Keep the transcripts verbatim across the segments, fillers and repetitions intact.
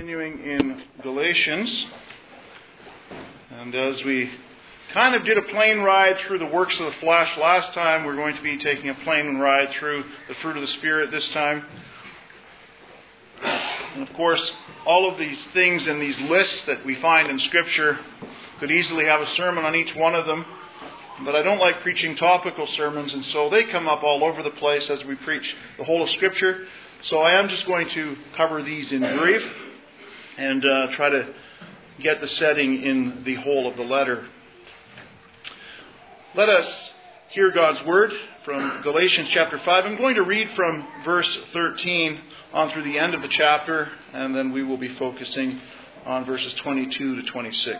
continuing in Galatians. And as we kind of did a plane ride through the works of the flesh last time, we're going to be taking a plane ride through the fruit of the Spirit this time. And of course, all of these things in these lists that we find in Scripture could easily have a sermon on each one of them. But I don't like preaching topical sermons, and so they come up all over the place as we preach the whole of Scripture. So I am just going to cover these in brief and uh, try to get the setting in the whole of the letter. Let us hear God's Word from Galatians chapter five. I'm going to read from verse thirteen on through the end of the chapter, and then we will be focusing on verses twenty-two to twenty-six.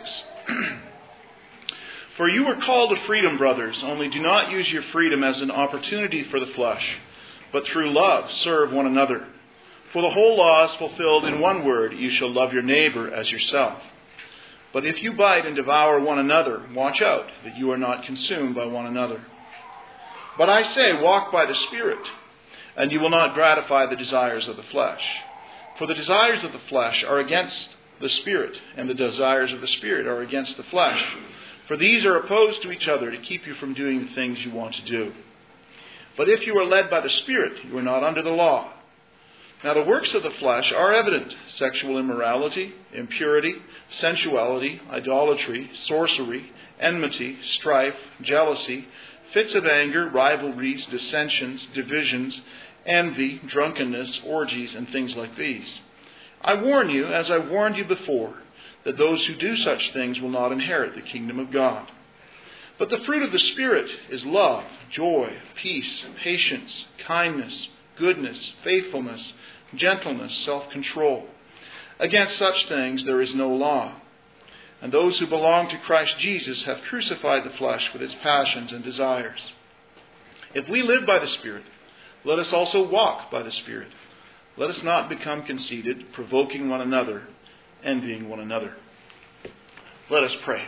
For you were called to freedom, brothers, only do not use your freedom as an opportunity for the flesh, but through love serve one another. For the whole law is fulfilled in one word, you shall love your neighbor as yourself. But if you bite and devour one another, watch out that you are not consumed by one another. But I say, walk by the Spirit, and you will not gratify the desires of the flesh. For the desires of the flesh are against the Spirit, and the desires of the Spirit are against the flesh. For these are opposed to each other to keep you from doing the things you want to do. But if you are led by the Spirit, you are not under the law. Now the works of the flesh are evident: sexual immorality, impurity, sensuality, idolatry, sorcery, enmity, strife, jealousy, fits of anger, rivalries, dissensions, divisions, envy, drunkenness, orgies, and things like these. I warn you, as I warned you before, that those who do such things will not inherit the kingdom of God. But the fruit of the Spirit is love, joy, peace, patience, kindness, goodness, faithfulness, gentleness, self-control. Against such things there is no law. And those who belong to Christ Jesus have crucified the flesh with its passions and desires. If we live by the Spirit, let us also walk by the Spirit. Let us not become conceited, provoking one another, envying one another. Let us pray.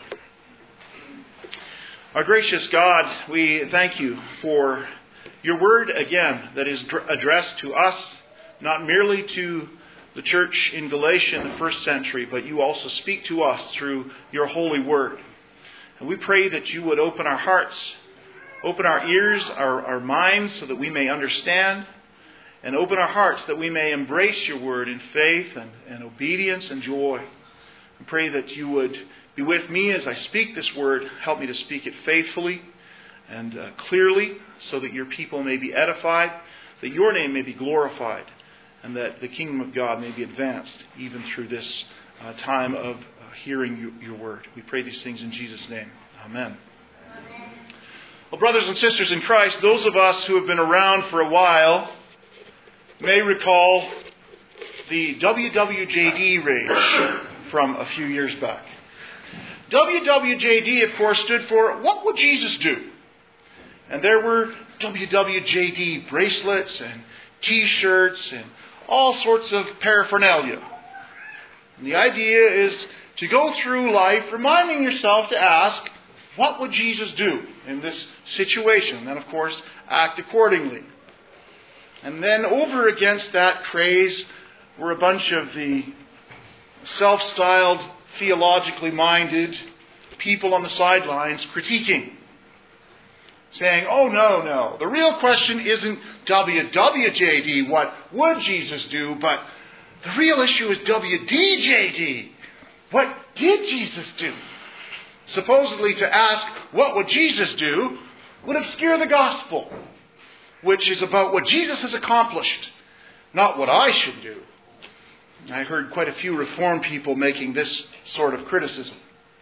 Our gracious God, we thank you for your word again that is addressed to us, not merely to the church in Galatia in the first century, but you also speak to us through your holy word. And we pray that you would open our hearts, open our ears, our, our minds, so that we may understand, and open our hearts that we may embrace your word in faith and, and obedience and joy. We pray that you would be with me as I speak this word. Help me to speak it faithfully and uh, clearly, so that your people may be edified, that your name may be glorified, and that the kingdom of God may be advanced even through this uh, time of uh, hearing you, your word. We pray these things in Jesus' name. Amen. Amen. Well, brothers and sisters in Christ, those of us who have been around for a while may recall the W W J D rage from a few years back. W W J D, of course, stood for What Would Jesus Do? And there were W W J D bracelets and T-shirts and all sorts of paraphernalia. And the idea is to go through life reminding yourself to ask, what would Jesus do in this situation? And then, of course, act accordingly. And then over against that craze were a bunch of the self-styled, theologically minded people on the sidelines critiquing, saying, oh, no, no, the real question isn't W W J D, what would Jesus do, but the real issue is W D J D, what did Jesus do? Supposedly to ask, what would Jesus do, would obscure the gospel, which is about what Jesus has accomplished, not what I should do. I heard quite a few Reformed people making this sort of criticism.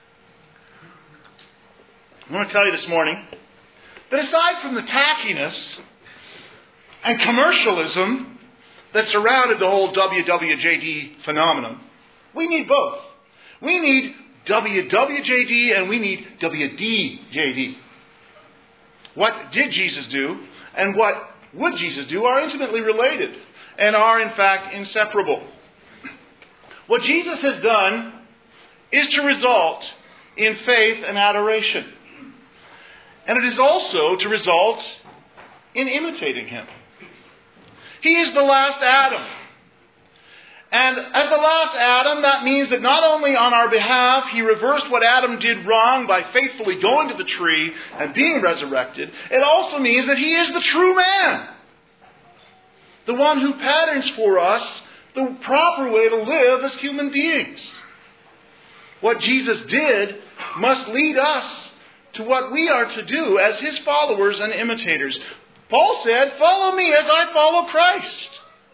I want to tell you this morning that aside from the tackiness and commercialism that surrounded the whole W W J D phenomenon, we need both. We need W W J D and we need W D J D. What did Jesus do and what would Jesus do are intimately related and are in fact inseparable. What Jesus has done is to result in faith and adoration. And it is also to result in imitating Him. He is the last Adam. And as the last Adam, that means that not only on our behalf He reversed what Adam did wrong by faithfully going to the tree and being resurrected, it also means that He is the true man. The one who patterns for us the proper way to live as human beings. What Jesus did must lead us to what we are to do as His followers and imitators. Paul said, "Follow me as I follow Christ."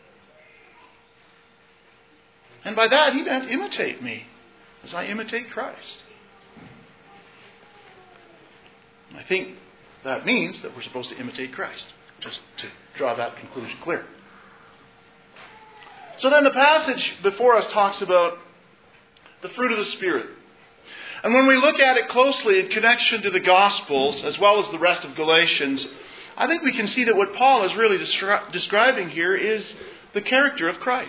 And by that he meant imitate me as I imitate Christ. I think that means that we're supposed to imitate Christ, just to draw that conclusion clear. So then the passage before us talks about the fruit of the Spirit. And when we look at it closely in connection to the Gospels, as well as the rest of Galatians, I think we can see that what Paul is really descri- describing here is the character of Christ.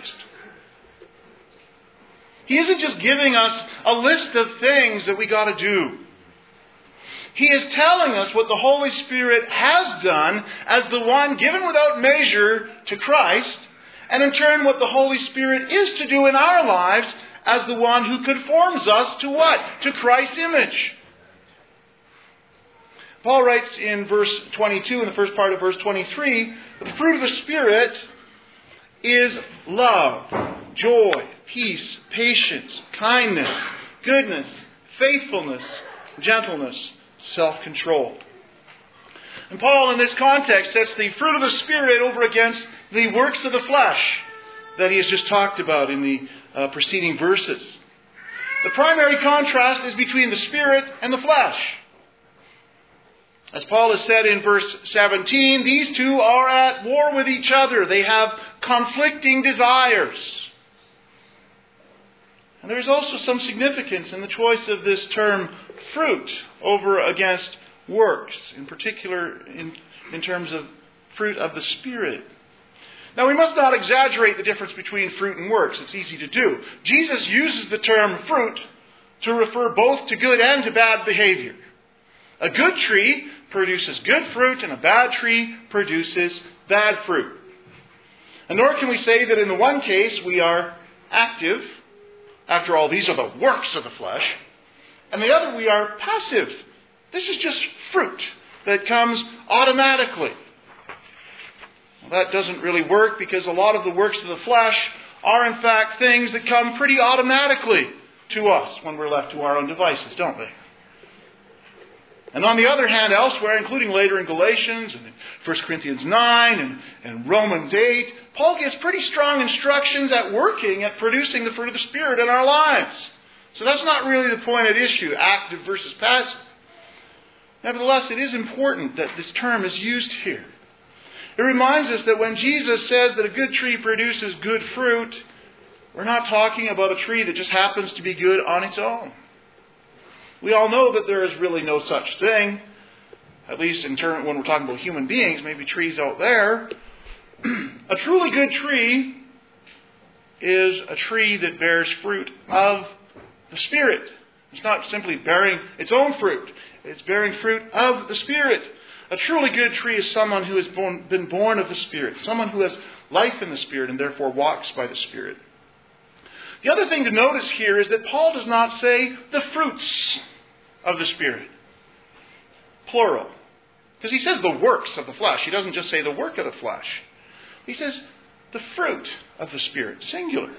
He isn't just giving us a list of things that we got to do. He is telling us what the Holy Spirit has done as the one given without measure to Christ, and in turn what the Holy Spirit is to do in our lives as the one who conforms us to what? To Christ's image. Paul writes in verse twenty-two, in the first part of verse twenty-three, the fruit of the Spirit is love, joy, peace, patience, kindness, goodness, faithfulness, gentleness, self-control. And Paul, in this context, sets the fruit of the Spirit over against the works of the flesh that he has just talked about in the uh, preceding verses. The primary contrast is between the Spirit and the flesh. As Paul has said in verse seventeen, these two are at war with each other. They have conflicting desires. And there is also some significance in the choice of this term fruit over against works, in particular in, in terms of fruit of the Spirit. Now we must not exaggerate the difference between fruit and works. It's easy to do. Jesus uses the term fruit to refer both to good and to bad behavior. A good tree produces good fruit and a bad tree produces bad fruit. And nor can we say that in the one case we are active. After all, these are the works of the flesh. And the other, we are passive. This is just fruit that comes automatically. Well, that doesn't really work because a lot of the works of the flesh are in fact things that come pretty automatically to us when we're left to our own devices, don't they? And on the other hand, elsewhere, including later in Galatians and in First Corinthians nine and, and Romans eight, Paul gives pretty strong instructions at working at producing the fruit of the Spirit in our lives. So that's not really the point at issue, active versus passive. Nevertheless, it is important that this term is used here. It reminds us that when Jesus says that a good tree produces good fruit, we're not talking about a tree that just happens to be good on its own. We all know that there is really no such thing, at least in turn when we're talking about human beings, maybe trees out there. A truly good tree is a tree that bears fruit of the Spirit. It's not simply bearing its own fruit. It's bearing fruit of the Spirit. A truly good tree is someone who has born, been born of the Spirit, someone who has life in the Spirit and therefore walks by the Spirit. The other thing to notice here is that Paul does not say the fruits of the Spirit, plural. Because he says the works of the flesh. He doesn't just say the work of the flesh. He says the fruit of the Spirit, singular.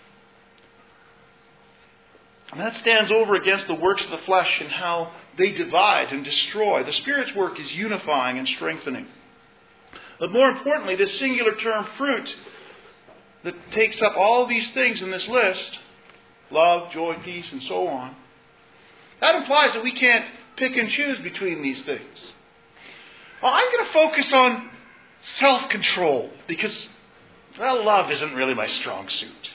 And that stands over against the works of the flesh and how they divide and destroy. The Spirit's work is unifying and strengthening. But more importantly, this singular term fruit that takes up all these things in this list, love, joy, peace, and so on, that implies that we can't pick and choose between these things. Well, I'm going to focus on self-control because, well, love isn't really my strong suit.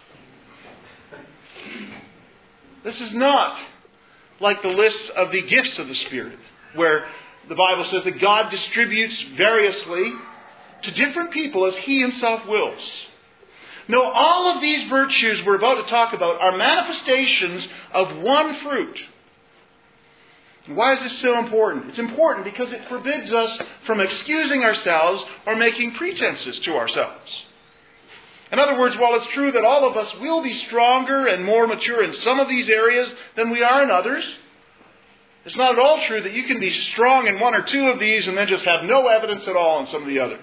This is not like the lists of the gifts of the Spirit, where the Bible says that God distributes variously to different people as He Himself wills. No, all of these virtues we're about to talk about are manifestations of one fruit. Why is this so important? It's important because it forbids us from excusing ourselves or making pretenses to ourselves. In other words, while it's true that all of us will be stronger and more mature in some of these areas than we are in others, it's not at all true that you can be strong in one or two of these and then just have no evidence at all in some of the others.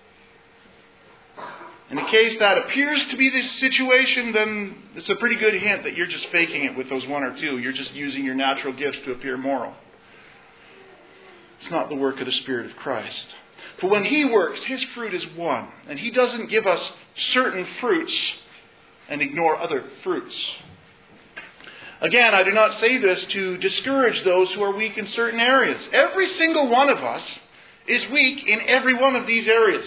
In the case that appears to be the situation, then it's a pretty good hint that you're just faking it with those one or two. You're just using your natural gifts to appear moral. It's not the work of the Spirit of Christ. For when He works, His fruit is one. And He doesn't give us certain fruits and ignore other fruits. Again, I do not say this to discourage those who are weak in certain areas. Every single one of us is weak in every one of these areas.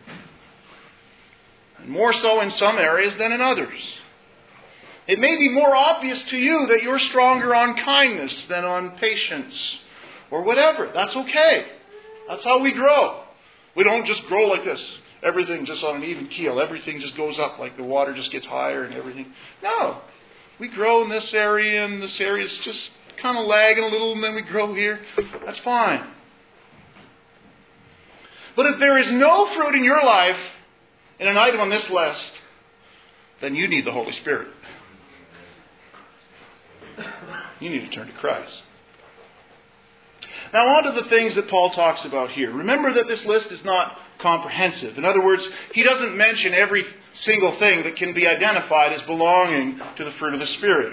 And more so in some areas than in others. It may be more obvious to you that you're stronger on kindness than on patience or whatever. That's okay. That's how we grow. We don't just grow like this. Everything just on an even keel. Everything just goes up like the water just gets higher and everything. No. We grow in this area and this area is just kind of lagging a little and then we grow here. That's fine. But if there is no fruit in your life in an item on this list, then you need the Holy Spirit. You need to turn to Christ. Now on to the things that Paul talks about here. Remember that this list is not comprehensive. In other words, he doesn't mention every single thing that can be identified as belonging to the fruit of the Spirit.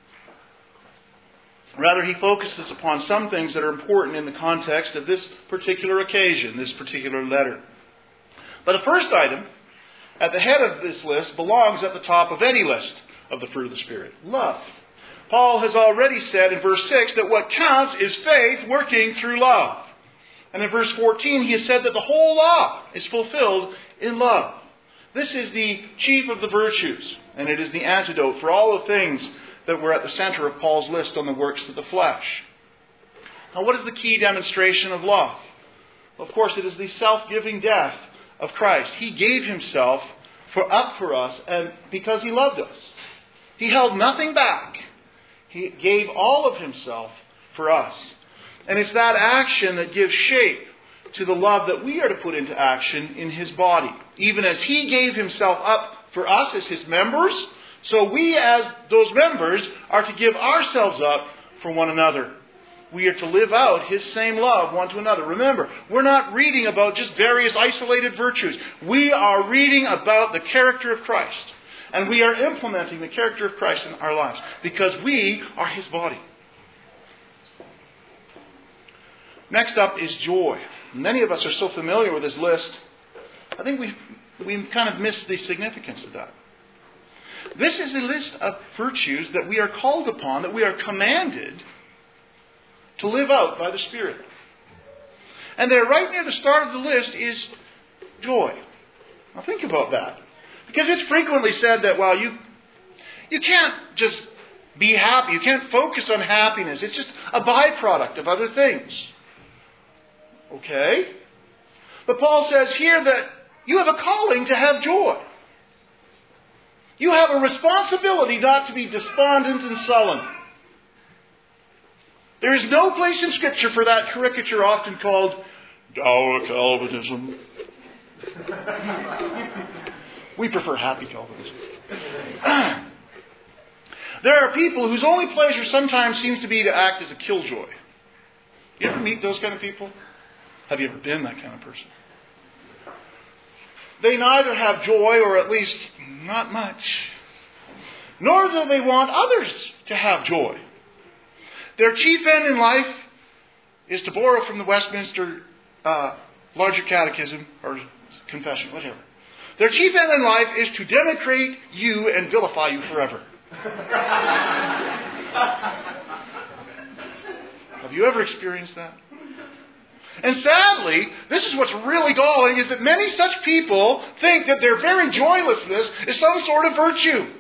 Rather, he focuses upon some things that are important in the context of this particular occasion, this particular letter. But the first item at the head of this list belongs at the top of any list of the fruit of the Spirit. Love. Paul has already said in verse six that what counts is faith working through love. And in verse fourteen he has said that the whole law is fulfilled in love. This is the chief of the virtues, and it is the antidote for all the things that were at the center of Paul's list on the works of the flesh. Now what is the key demonstration of love? Of course it is the self-giving death of Christ. He gave Himself for up for us and because He loved us. He held nothing back. He gave all of Himself for us. And it's that action that gives shape to the love that we are to put into action in His body. Even as He gave Himself up for us as His members, so we as those members are to give ourselves up for one another. We are to live out His same love one to another. Remember, we're not reading about just various isolated virtues. We are reading about the character of Christ. And we are implementing the character of Christ in our lives because we are His body. Next up is joy. Many of us are so familiar with this list, I think we we kind of miss the significance of that. This is a list of virtues that we are called upon, that we are commanded to live out by the Spirit. And there, right near the start of the list, is joy. Now think about that. Because it's frequently said that, well, you you can't just be happy. You can't focus on happiness. It's just a byproduct of other things. Okay? But Paul says here that you have a calling to have joy. You have a responsibility not to be despondent and sullen. There is no place in Scripture for that caricature often called dour Calvinism. We prefer happy Calvinism. There are people whose only pleasure sometimes seems to be to act as a killjoy. You ever meet those kind of people? Have you ever been that kind of person? They neither have joy, or at least not much, nor do they want others to have joy. Their chief end in life is to borrow from the Westminster uh, Larger Catechism, or Confession, whatever. Their chief end in life is to denigrate you and vilify you forever. Have you ever experienced that? And sadly, this is what's really galling, is that many such people think that their very joylessness is some sort of virtue.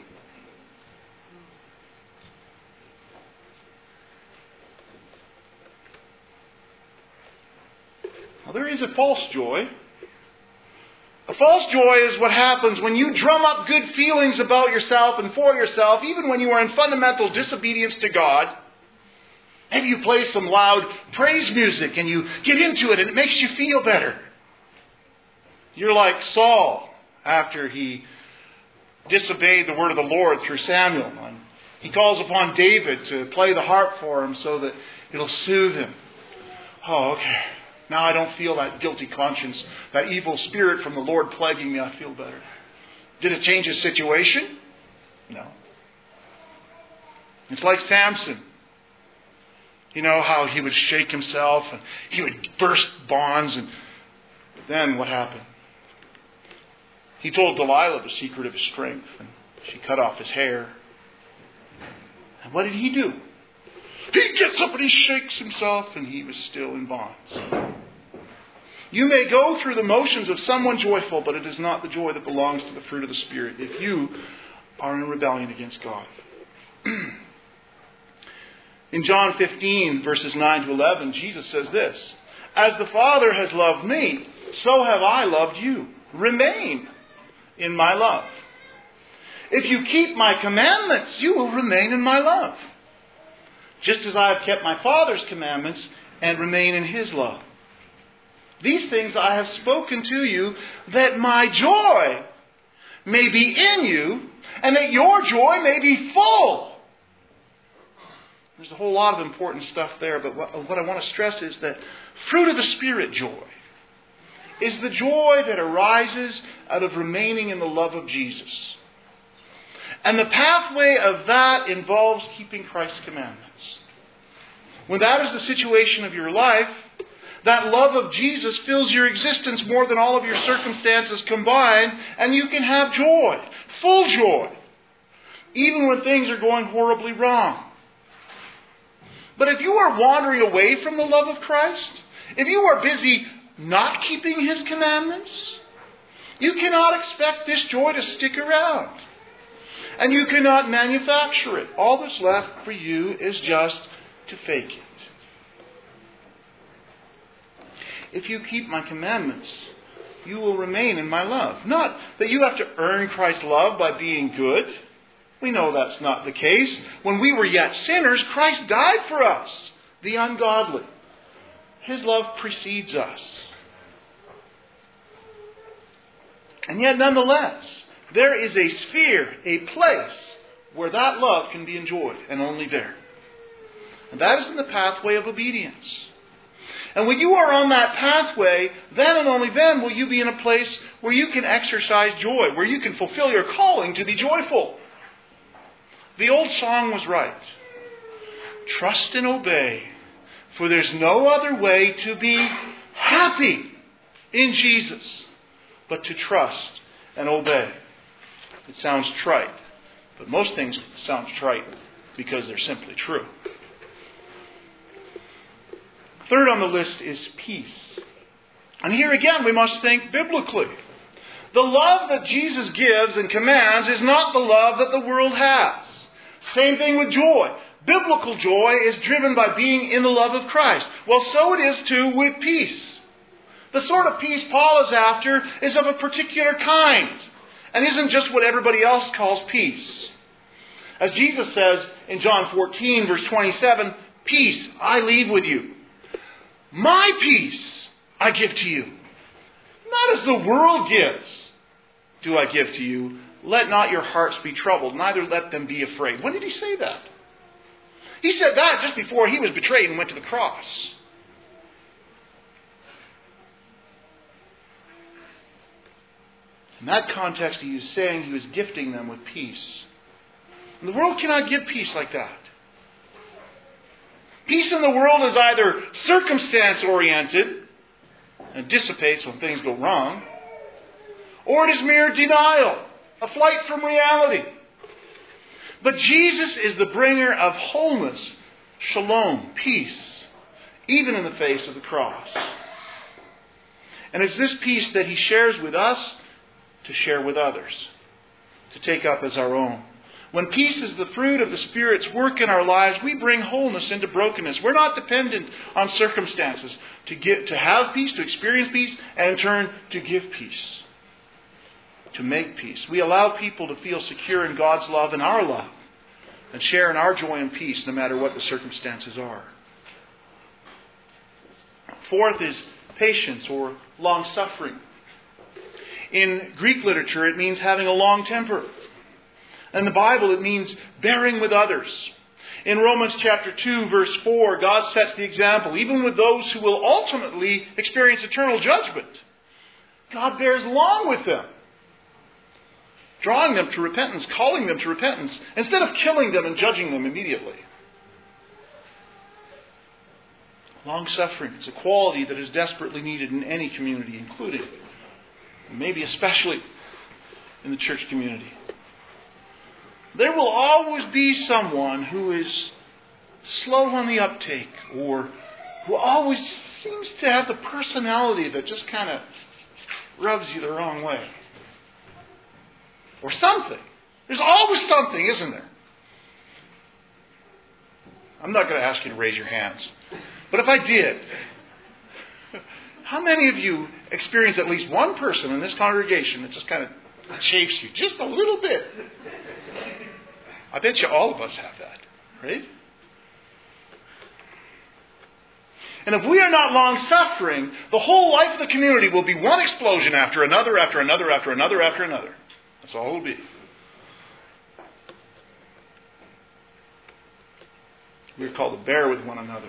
Now, there is a false joy. A false joy is what happens when you drum up good feelings about yourself and for yourself, even when you are in fundamental disobedience to God. Maybe you play some loud praise music and you get into it and it makes you feel better. You're like Saul after he disobeyed the word of the Lord through Samuel. And he calls upon David to play the harp for him so that it'll soothe him. Oh, okay. Now I don't feel that guilty conscience, that evil spirit from the Lord plaguing me. I feel better. Did it change his situation? No. It's like Samson. You know how he would shake himself and he would burst bonds. And then what happened? He told Delilah the secret of his strength, and she cut off his hair. And what did he do? He gets up and he shakes himself, and he was still in bonds. You may go through the motions of someone joyful, but it is not the joy that belongs to the fruit of the Spirit if you are in rebellion against God. In John fifteen, verses nine to eleven, Jesus says this, "As the Father has loved me, so have I loved you. Remain in my love. If you keep my commandments, you will remain in my love, just as I have kept my Father's commandments and remain in his love. These things I have spoken to you, that my joy may be in you, and that your joy may be full." There's a whole lot of important stuff there, but what, what I want to stress is that fruit of the Spirit joy is the joy that arises out of remaining in the love of Jesus. And the pathway of that involves keeping Christ's commandments. When that is the situation of your life, that love of Jesus fills your existence more than all of your circumstances combined, and you can have joy, full joy, even when things are going horribly wrong. But if you are wandering away from the love of Christ, if you are busy not keeping his commandments, you cannot expect this joy to stick around. And you cannot manufacture it. All that's left for you is just to fake it. If you keep my commandments, you will remain in my love. Not that you have to earn Christ's love by being good. We know that's not the case. When we were yet sinners, Christ died for us, the ungodly. His love precedes us. And yet, nonetheless, there is a sphere, a place, where that love can be enjoyed, and only there. And that is in the pathway of obedience. And when you are on that pathway, then and only then will you be in a place where you can exercise joy, where you can fulfill your calling to be joyful. The old song was right. Trust and obey, for there's no other way to be happy in Jesus but to trust and obey. It sounds trite, but most things sound trite because they're simply true. Third on the list is peace. And here again we must think biblically. The love that Jesus gives and commands is not the love that the world has. Same thing with joy. Biblical joy is driven by being in the love of Christ. Well, so it is too with peace. The sort of peace Paul is after is of a particular kind, and isn't just what everybody else calls peace. As Jesus says in John fourteen, verse twenty-seven, "Peace I leave with you. My peace I give to you. Not as the world gives do I give to you. Let not your hearts be troubled, neither let them be afraid." When did he say that? He said that just before he was betrayed and went to the cross. In that context, he was saying he was gifting them with peace. And the world cannot give peace like that. Peace in the world is either circumstance-oriented and dissipates when things go wrong, or it is mere denial, a flight from reality. But Jesus is the bringer of wholeness, shalom, peace, even in the face of the cross. And it's this peace that he shares with us to share with others, to take up as our own. When peace is the fruit of the Spirit's work in our lives, we bring wholeness into brokenness. We're not dependent on circumstances to get, to have peace, to experience peace, and in turn to give peace, to make peace. We allow people to feel secure in God's love and our love, and share in our joy and peace no matter what the circumstances are. Fourth is patience or long-suffering. In Greek literature, it means having a long temper. In the Bible, it means bearing with others. In Romans chapter two, verse four, God sets the example. Even with those who will ultimately experience eternal judgment, God bears long with them, drawing them to repentance, calling them to repentance, instead of killing them and judging them immediately. Long-suffering is a quality that is desperately needed in any community, including, maybe especially, in the church community. There will always be someone who is slow on the uptake, or who always seems to have the personality that just kind of rubs you the wrong way. Or something. There's always something, isn't there? I'm not going to ask you to raise your hands. But if I did, how many of you experience at least one person in this congregation that just kind of chafes you just a little bit? I bet you all of us have that, right? And if we are not long-suffering, the whole life of the community will be one explosion after another, after another, after another, after another. That's all it will be. We're called to bear with one another.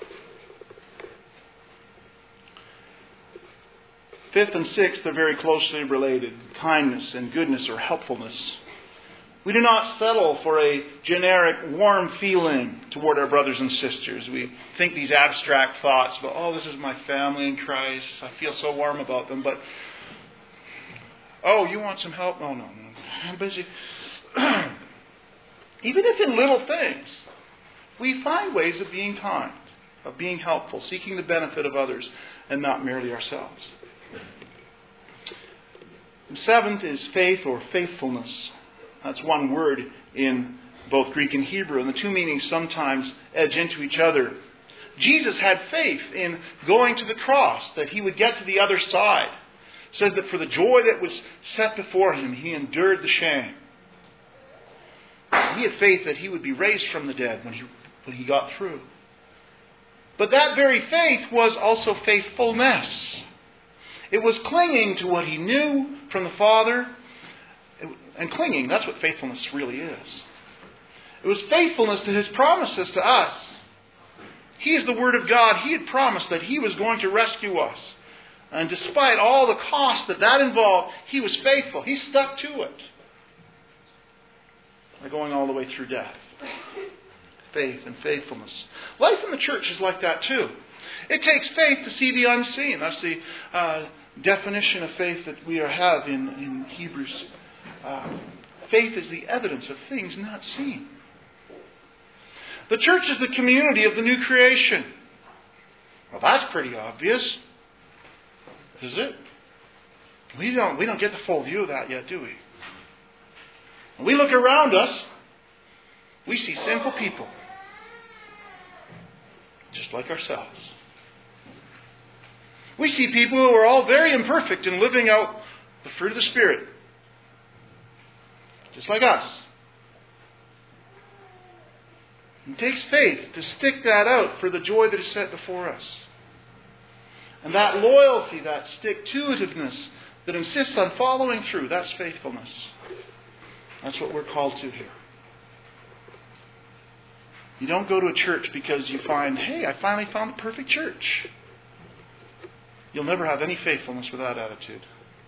Fifth and sixth are very closely related. Kindness and goodness or helpfulness. We do not settle for a generic warm feeling toward our brothers and sisters. We think these abstract thoughts about, oh, this is my family in Christ. I feel so warm about them. But, oh, you want some help? No, no, no. I'm busy. Even if in little things, we find ways of being kind, of being helpful, seeking the benefit of others and not merely ourselves. And seventh is faith or faithfulness. That's one word in both Greek and Hebrew, and the two meanings sometimes edge into each other. Jesus had faith in going to the cross, that he would get to the other side. It says that for the joy that was set before him, he endured the shame. He had faith that he would be raised from the dead when he, when he got through. But that very faith was also faithfulness. It was clinging to what he knew from the Father. And clinging, that's what faithfulness really is. It was faithfulness to his promises to us. He is the Word of God. He had promised that he was going to rescue us. And despite all the cost that that involved, he was faithful. He stuck to it. By going all the way through death. Faith and faithfulness. Life in the church is like that too. It takes faith to see the unseen. That's the uh, definition of faith that we have in, in Hebrews. Uh, faith is the evidence of things not seen. The church is the community of the new creation. Well, that's pretty obvious. Is it? We don't, we don't get the full view of that yet, do we? When we look around us, we see sinful people. Just like ourselves. We see people who are all very imperfect in living out the fruit of the Spirit. Just like us. It takes faith to stick that out for the joy that is set before us. And that loyalty, that stick-to-itiveness that insists on following through, that's faithfulness. That's what we're called to here. You don't go to a church because you find, hey, I finally found the perfect church. You'll never have any faithfulness with that attitude.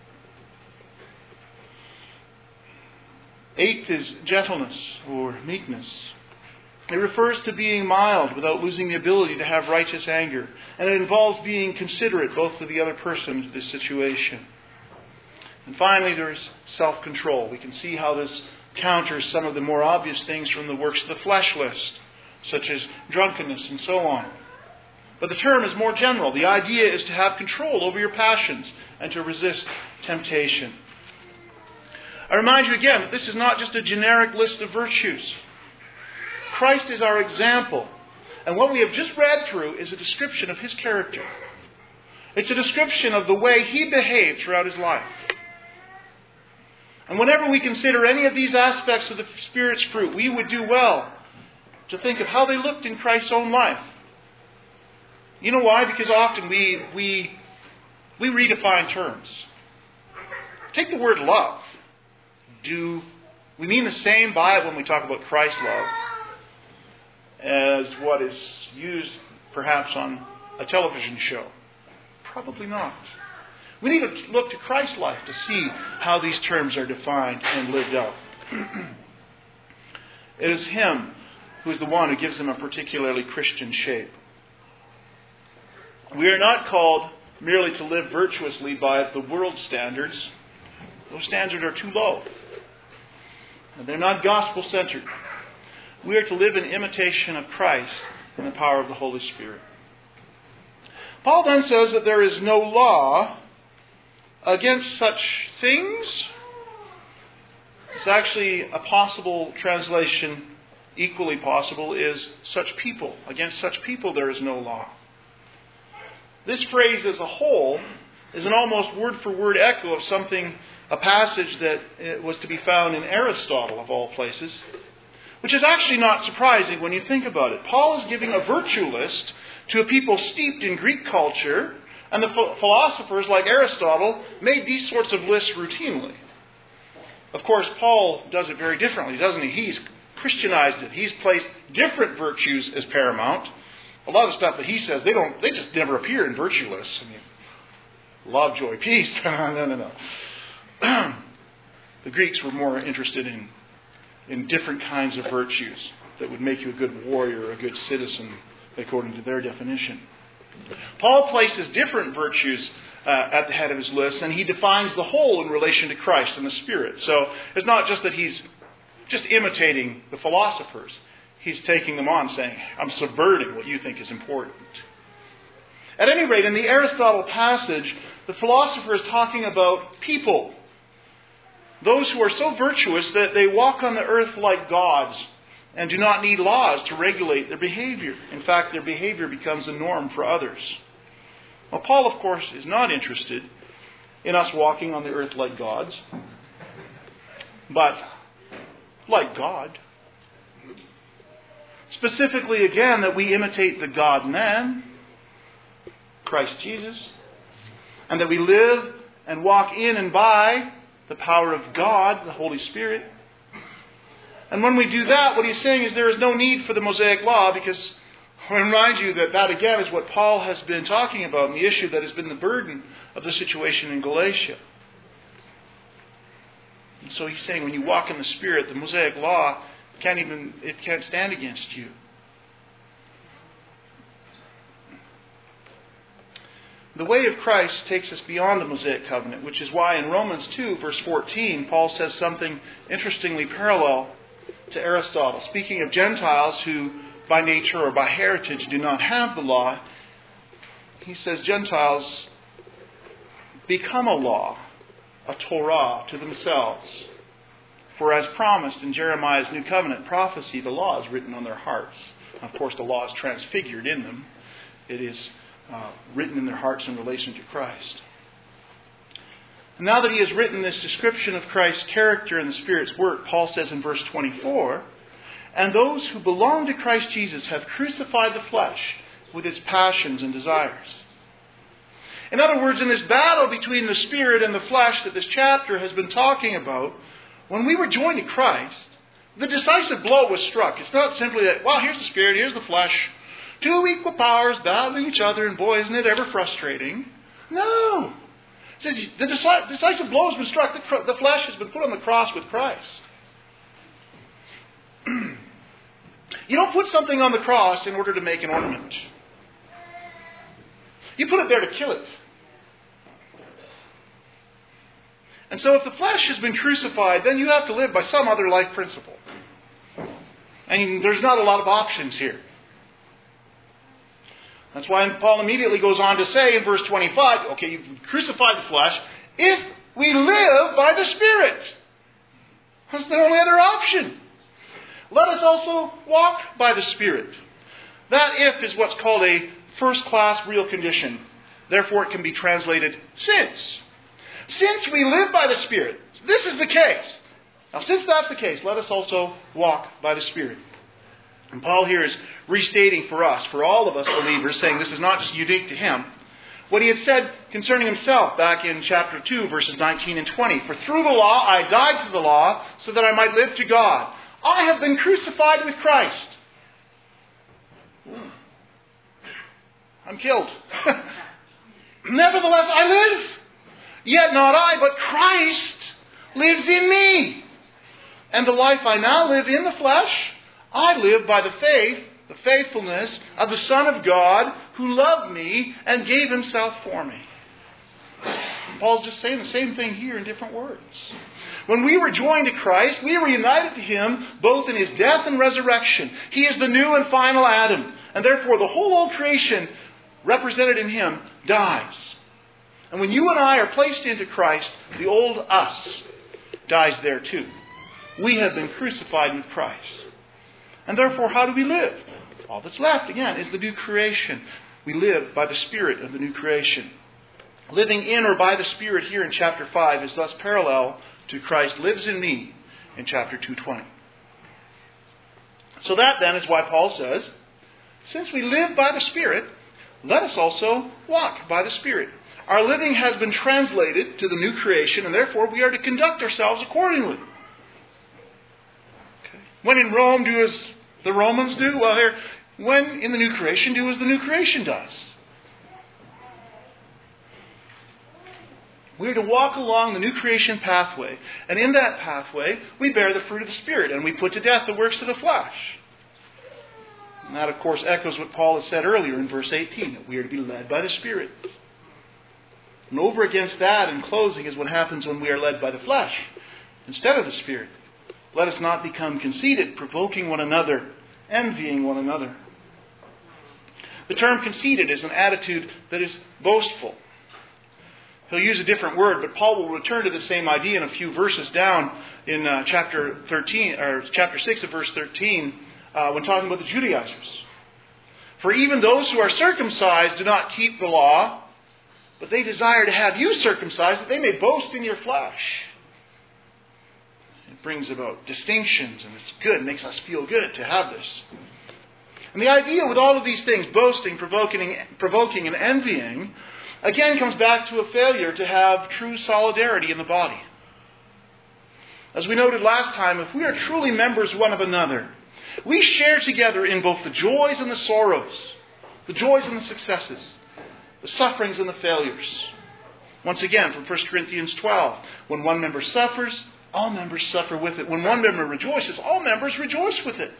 Eighth is gentleness or meekness. It refers to being mild without losing the ability to have righteous anger. And it involves being considerate both to the other person and to the situation. And finally, there is self-control. We can see how this counters some of the more obvious things from the works of the flesh list, such as drunkenness and so on. But the term is more general. The idea is to have control over your passions and to resist temptation. I remind you again that this is not just a generic list of virtues. Christ is our example. And what we have just read through is a description of his character. It's a description of the way he behaved throughout his life. And whenever we consider any of these aspects of the Spirit's fruit, we would do well to think of how they looked in Christ's own life. You know why? Because often we we we redefine terms. Take the word love. Do we mean the same by it when we talk about Christ's love as what is used perhaps on a television show? Probably not. We need to look to Christ's life to see how these terms are defined and lived out. It is Him who is the one who gives them a particularly Christian shape. We are not called merely to live virtuously by the world's standards. Those standards are too low. And they're not gospel-centered. We are to live in imitation of Christ in the power of the Holy Spirit. Paul then says that there is no law against such things. It's actually a possible translation, equally possible, is such people. Against such people there is no law. This phrase as a whole is an almost word-for-word echo of something, a passage that was to be found in Aristotle, of all places, which is actually not surprising when you think about it. Paul is giving a virtue list to a people steeped in Greek culture, and the philosophers like Aristotle made these sorts of lists routinely. Of course, Paul does it very differently, doesn't he? He's Christianized it. He's placed different virtues as paramount. A lot of stuff that he says, they don't, they just never appear in virtue lists. I mean, love, joy, peace. no, no, no. The Greeks were more interested in, in different kinds of virtues that would make you a good warrior, a good citizen, according to their definition. Paul places different virtues uh, at the head of his list, and he defines the whole in relation to Christ and the Spirit. So it's not just that he's just imitating the philosophers. He's taking them on, saying, I'm subverting what you think is important. At any rate, in the Aristotle passage, the philosopher is talking about people. Those who are so virtuous that they walk on the earth like gods and do not need laws to regulate their behavior. In fact, their behavior becomes a norm for others. Well, Paul, of course, is not interested in us walking on the earth like gods, but like God. Specifically, again, that we imitate the God-man, Christ Jesus, and that we live and walk in and by the power of God, the Holy Spirit. And when we do that, what he's saying is there is no need for the Mosaic Law, because I remind you that that again is what Paul has been talking about, and the issue that has been the burden of the situation in Galatia. And so he's saying when you walk in the Spirit, the Mosaic Law can't even, it can't stand against you. The way of Christ takes us beyond the Mosaic covenant, which is why in Romans two, verse fourteen, Paul says something interestingly parallel to Aristotle. Speaking of Gentiles who by nature or by heritage do not have the law, he says Gentiles become a law, a Torah to themselves. For as promised in Jeremiah's New Covenant prophecy, the law is written on their hearts. Of course, the law is transfigured in them. It is uh, written in their hearts in relation to Christ. And now that he has written this description of Christ's character and the Spirit's work, Paul says in verse twenty-four, and those who belong to Christ Jesus have crucified the flesh with its passions and desires. In other words, in this battle between the Spirit and the flesh that this chapter has been talking about, when we were joined to Christ, the decisive blow was struck. It's not simply that, well, here's the Spirit, here's the flesh. Two equal powers battling each other, and boy, isn't it ever frustrating? No. It says the decisive blow has been struck. The flesh has been put on the cross with Christ. You don't put something on the cross in order to make an ornament. You put it there to kill it. And so if the flesh has been crucified, then you have to live by some other life principle. And there's not a lot of options here. That's why Paul immediately goes on to say in verse twenty-five, okay, you've crucified the flesh, if we live by the Spirit. That's the only other option. Let us also walk by the Spirit. That if is what's called a first-class real condition. Therefore it can be translated since. Since we live by the Spirit, this is the case. Now, since that's the case, let us also walk by the Spirit. And Paul here is restating for us, for all of us believers, saying this is not just unique to him. what he had said concerning himself back in chapter two, verses nineteen and twenty. For through the law I died to the law, so that I might live to God. I have been crucified with Christ. I'm killed. Nevertheless I live. Yet not I, but Christ lives in me. And the life I now live in the flesh, I live by the faith, the faithfulness of the Son of God, who loved me and gave himself for me. Paul's just saying the same thing here in different words. When we were joined to Christ, we were united to him both in his death and resurrection. He is the new and final Adam. And therefore the whole old creation represented in him dies. And when you and I are placed into Christ, the old us dies there too. We have been crucified with Christ. And therefore, how do we live? All that's left, again, is the new creation. We live by the Spirit of the new creation. Living in or by the Spirit here in chapter five is thus parallel to Christ lives in me in chapter two twenty. So that then is why Paul says, since we live by the Spirit, let us also walk by the Spirit. Our living has been translated to the new creation, and therefore we are to conduct ourselves accordingly. Okay. When in Rome, do as the Romans do? Well, here, when in the new creation, do as the new creation does. We are to walk along the new creation pathway, and in that pathway, we bear the fruit of the Spirit, and we put to death the works of the flesh. And that, of course, echoes what Paul has said earlier in verse eighteen, that we are to be led by the Spirit. And over against that, in closing, is what happens when we are led by the flesh instead of the Spirit. Let us not become conceited, provoking one another, envying one another. The term conceited is an attitude that is boastful. He'll use a different word, but Paul will return to the same idea in a few verses down in uh, chapter thirteen, or chapter six of verse thirteen, uh, when talking about the Judaizers. For even those who are circumcised do not keep the law, but they desire to have you circumcised, that they may boast in your flesh. It brings about distinctions, and it's good. It makes us feel good to have this. And the idea with all of these things, boasting, provoking, provoking and envying, again comes back to a failure to have true solidarity in the body. As we noted last time, if we are truly members one of another, we share together in both the joys and the sorrows, the joys and the successes, the sufferings and the failures. Once again, from First Corinthians twelve, when one member suffers, all members suffer with it. When one member rejoices, all members rejoice with it.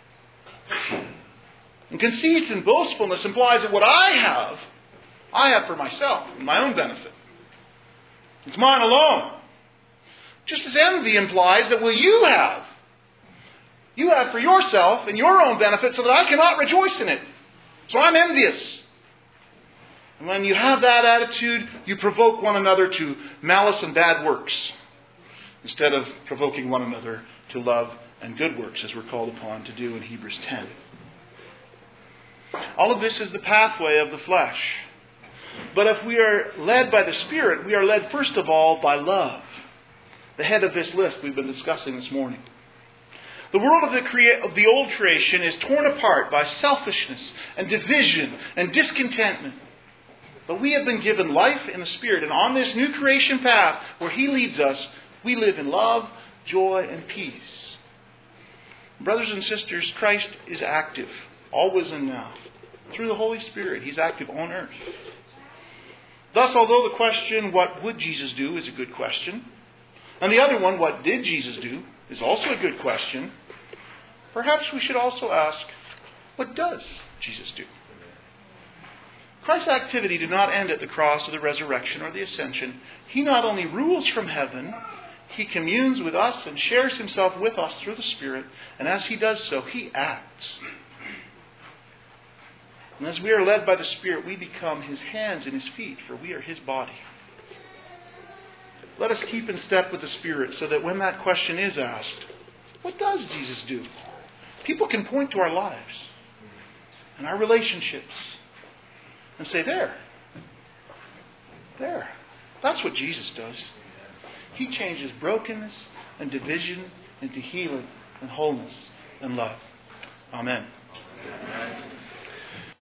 And conceit and boastfulness implies that what I have, I have for myself, in my own benefit. It's mine alone. Just as envy implies that what you have, you have for yourself and your own benefit, so that I cannot rejoice in it. So I'm envious. And when you have that attitude, you provoke one another to malice and bad works, instead of provoking one another to love and good works, as we're called upon to do in Hebrews ten. All of this is the pathway of the flesh. But if we are led by the Spirit, we are led first of all by love, the head of this list we've been discussing this morning. The world of the, crea- of the old creation is torn apart by selfishness and division and discontentment. But we have been given life in the Spirit, and on this new creation path where He leads us, we live in love, joy, and peace. Brothers and sisters, Christ is active, always and now. Through the Holy Spirit, He's active on earth. Thus, although the question, what would Jesus do, is a good question, and the other one, what did Jesus do, is also a good question, perhaps we should also ask, what does Jesus do? Christ's activity did not end at the cross or the resurrection or the ascension. He not only rules from heaven, He communes with us and shares Himself with us through the Spirit, and as He does so, He acts. And as we are led by the Spirit, we become His hands and His feet, for we are His body. Let us keep in step with the Spirit, so that when that question is asked, what does Jesus do? People can point to our lives and our relationships and say, there, there, that's what Jesus does. He changes brokenness and division into healing and wholeness and love. Amen. Amen.